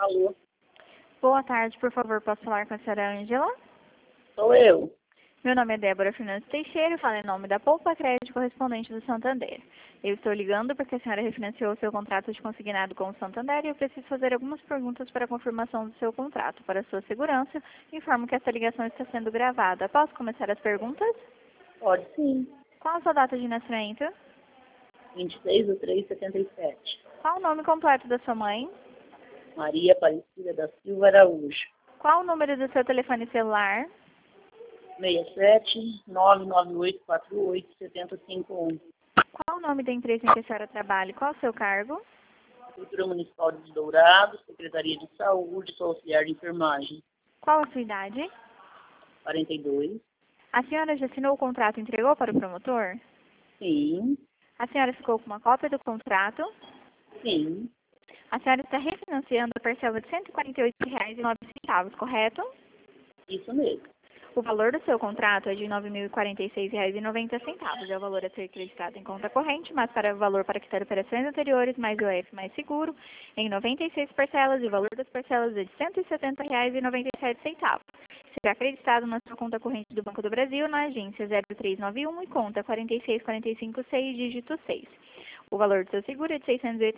Alô, Boa tarde, por favor, posso falar com a senhora Ângela? sou eu. Meu nome é Débora Fernandes Teixeira, eu falo em nome da Poupa Crédito correspondente do Santander. Eu estou ligando porque a senhora refinanciou o seu contrato de consignado com o Santander e eu preciso fazer algumas perguntas para a confirmação do seu contrato. Para sua segurança, informo que essa ligação está sendo gravada. Posso começar as perguntas? Pode sim. Qual a sua data de nascimento? 26/3/77. Qual o nome completo da sua mãe? Maria Aparecida da Silva Araújo. Qual o número do seu telefone celular? 67-99848-7051. Qual o nome da empresa em que a senhora trabalha e qual o seu cargo? Prefeitura Municipal de Dourados, Secretaria de Saúde, sou auxiliar de enfermagem. Qual a sua idade? 42. A senhora já assinou o contrato e entregou para o promotor? Sim, A senhora ficou com uma cópia do contrato? sim, A senhora está refinanciando a parcela de R$ 148,09, correto? isso mesmo. O valor do seu contrato é de R$ 9.046,90. É o valor a ser acreditado em conta corrente, mas para o valor para quitar operações anteriores, mais IOF mais seguro, em 96 parcelas, e o valor das parcelas é de R$ 170,97. Será acreditado na sua conta corrente do Banco do Brasil, na agência 0391 e conta 46456, dígito 6. O valor do seu seguro é de R$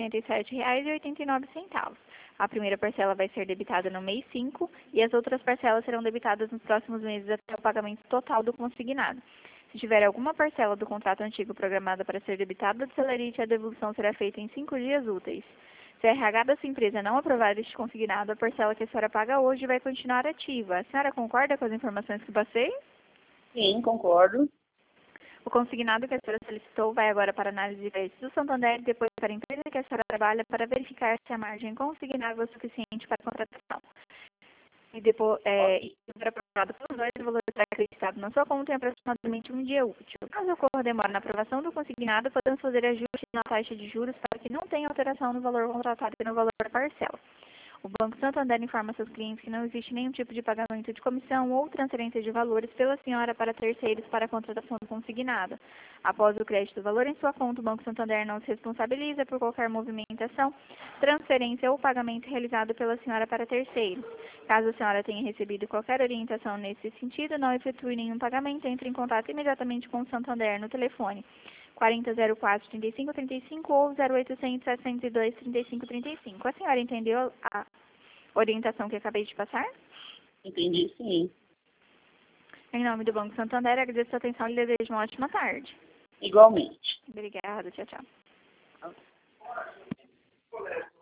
687,89. A primeira parcela vai ser debitada no mês 5 e as outras parcelas serão debitadas nos próximos meses até o pagamento total do consignado. Se tiver alguma parcela do contrato antigo programada para ser debitada do celerite, a devolução será feita em 5 dias úteis. Se a RH da sua empresa não aprovar este consignado, a parcela que a senhora paga hoje vai continuar ativa. A senhora concorda com as informações que passei? Sim, concordo. O consignado que a senhora solicitou vai agora para análise de crédito do Santander e depois para a empresa que a senhora trabalha para verificar se a margem consignável é suficiente para a contratação. E depois, se for aprovado pelos dois, o valor será acreditado na sua conta em aproximadamente um dia útil. Caso ocorra demora na aprovação do consignado, podemos fazer ajustes na taxa de juros para que não tenha alteração no valor contratado e no valor da parcela. O Banco Santander informa seus clientes que não existe nenhum tipo de pagamento de comissão ou transferência de valores pela senhora para terceiros para a contratação do consignado. Após o crédito do valor em sua conta, o Banco Santander não se responsabiliza por qualquer movimentação, transferência ou pagamento realizado pela senhora para terceiros. Caso a senhora tenha recebido qualquer orientação nesse sentido, não efetue nenhum pagamento, entre em contato imediatamente com o Santander no telefone 4004-3535 ou 0800-702-3535. A senhora entendeu a orientação que acabei de passar? Entendi, sim. Em nome do Banco Santander, agradeço a atenção e lhe desejo uma ótima tarde. Igualmente. Obrigada, tchau, tchau.